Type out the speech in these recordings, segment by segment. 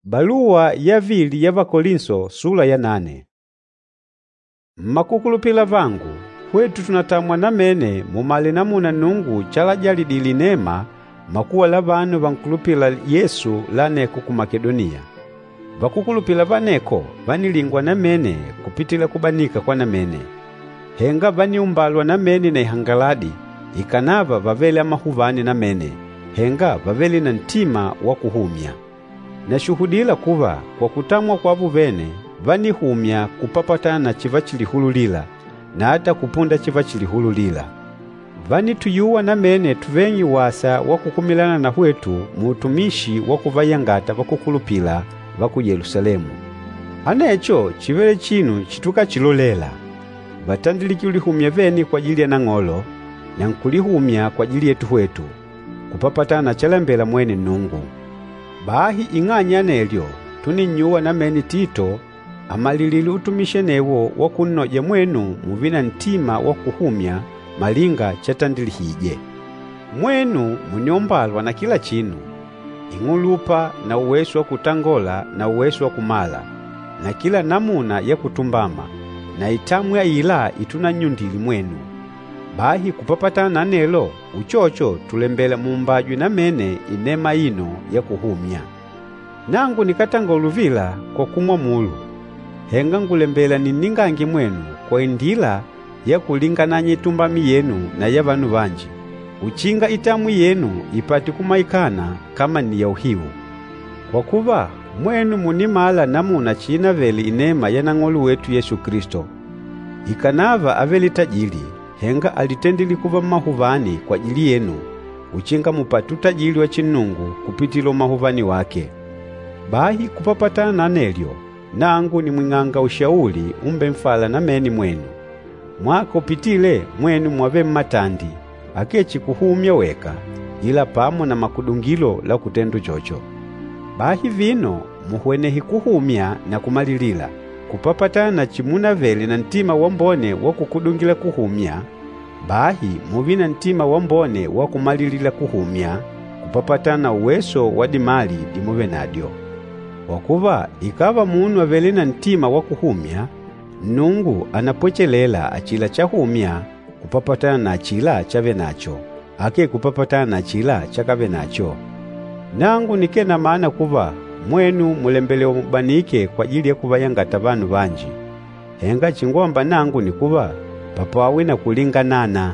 Balua ya vili ya Vakolinso sura ya 8. Mmakukulupila vangu, hwetu tunatamwa namene mumale namuna Nungu chalajalidili neema makuwa la vanu vankulupila Yesu laneko ku Makedonia. Vakukulupila vaneko vanilingwa namene kupitila kubanika kwa namene. Henga vaniumbalwa namene na ihangaladi, ikanava vavele amahuvani namene, henga vavele na ntima wa kuhumya. Nashuhudila kuva kwa kutamwa kwavu vene vanihumya kupapatana chiva chilihululila na hata kupunda chiva chilihululila. Vanituyuwa namene tuvenyi wasa wakukumilana na hwetu muutumishi wakuvayangata vakukulupila vaku Yerusalemu. Anecho chivele chinu chituka chilolela. Vatandiliki ulihumya veni kwa ajili ya nang'olo na nkulihumya kwa ajili yetu hwetu kupapatana chalambela mwene Nungu. Bahi ing'anya nelyo tuninyuwa namene Tito amalilili utumishe newo wakunoja mwenu muvina ntima wakuhumya malinga chatandilihije. Mwenu muniombalwa na kila chinu, ing'ulupa na uwesu wa kutangola na uwesu wa kumala na kila namuna ya kutumbama na itamu ya ila itunanyundili mwenu. Bahi kupapatana nelo uchocho tulembela mumbajwi namene inema ino ya kuhumya. Nangu nikatanga uluvila kwa kumwa mulu. Henga ngulembela niningangi mwenu kwa indila ya kulingananya itumbami yenu na ya vanu vanji. Uchinga itamu yenu ipati kumaikana kama ni ya uhivu. Kwa kuva mwenu munimala namuna china veli inema ya nang'olu wetu Yesu Kristo. Ikanava aveli tajili, henga alitendili kuva mahuvani kwa ajili yenu, uchinga mupatu tajili wa chinungu kupitilo mahuvani wake. Bahi kupapatana nelyo, nangu ni mwing'anga ushauli umbe mfala nameni mwenu. Mwako pitile mwenu mwave matandi, akechi kuhumya weka, ila pamo na makudungilo la kutendu chocho. Bahi vino muhwenehi kuhumya na kumalilila, kupapatana chimuna veli na ntima wambone wakukudungila kuhumya. Bahi muvina ntima wambone wakumalilila kuhumya, kupapatana uweso wa dimali dimuve nadyo. Wakuva ikava munu avele na ntima wakuhumya, Nungu anapochelela achila chahumya kupapatana na achila chave nacho, ake kupapatana na achila chakave nacho. Nangu nikena maana kuva mwenu mulembele mubanike kwa ajili ya kuvayangata vanu vanji. Henga chingomba nangu ni kuva papawe na kulinganana.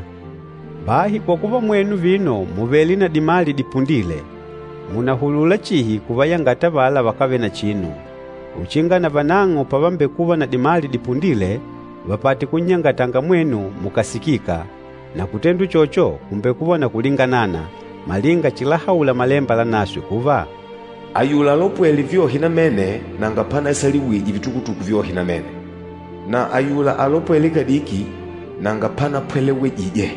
Bahi kwa kuva mwenu vino muveli na dimali dipundile, munahulula chihi kuvayangata vala vakave na chinu. Uchinga na vanango pavambe kuva na dimali dipundile, vapati kunyangatanga mwenu mukasikika, na kutendu chocho kumbe kuva na kulinganana, malinga chilahaula malemba la naswe kuva ayula lopweli vyohi namene nanga pana esaliwiji vitukutuku vyohi namene, na ayula alopweli kadiki nanga pana pwelewe ije.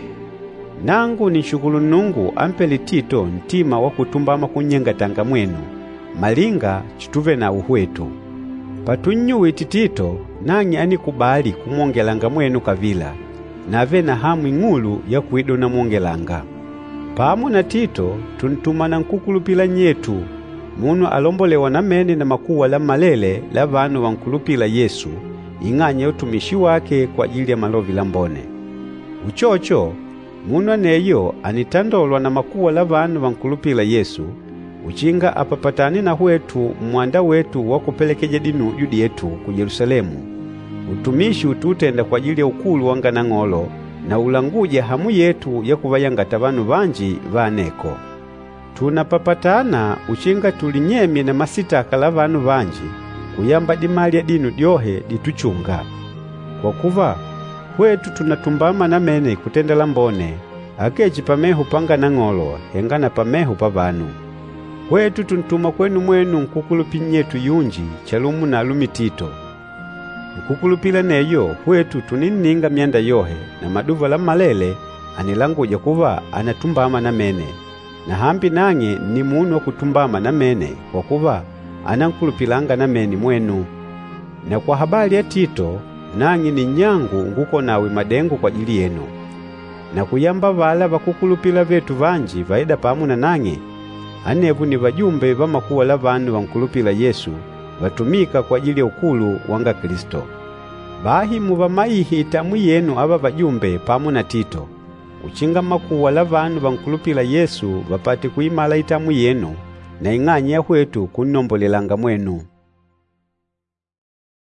Nangu ni shukulu Nungu ampeli Tito ntima wakutumbama kunyangatanga mwenu, malinga chituve na uhwetu. Patunyuwe Tito nangi anikubali kumwongelanga mwenu kavila, nave na hamu ing'ulu ya kuido na mwongelanga. Pamu na Tito tuntuma na nkukulupila nyetu, munu alombolewa namene na makuwa la malele la vanu vankulupila Yesu, ing'anya utumishi wake kwa ajili ya malovi la mbone. Uchocho, munu aneyo anitandolwa na makuwa la vanu vankulupila Yesu, uchinga apapatani na hwetu mwanda wetu wakupelekeja dinu judi yetu ku Yerusalemu. Utumishi ututenda kwa ajili ya ukulu wanga nang'olo, na ulanguja hamu yetu ya kuvayangata vanu vanji vaneko. Tunapapatana uchinga tulinyemye na masitaka la vanu vanji, kuyamba dimali ya dinu dyohe dituchunga. Kwa kuva hwetu tunatumbama namene kutenda mbone, akechi pamehu panga nang'olo, henga na pamehu pa vanu. Hwetu tuntuma kwenu mwenu nkukulupi nyetu yunji chalumu na alumi Tito. Nkukulupila neyo hwetu tunininga myanda yohe na maduva la malele anilanguja kuva anatumbama namene. Na hambi nange ni munu wa kutumbama namene kwa kuva anankulupilanga namene mwenu. Na kwa habari ya Tito nange ni nyangu nguko nawe madengo kwa ajili yenu. Na kuyamba vala vakukulupila vetu vanji vaida pamu na nange, anevu ni vajumbe va makuwa la vanhu vankulupila Yesu vatumika kwa ajili ya ukulu wanga Kristo. Bahi muvamaihi itamu yenu ava vajumbe pamu na Tito, uchinga makuwa la vanhu vankulupila Yesu vapate kuimala itamu yenu na ing'anya hwetu kunombolelanga mwenu.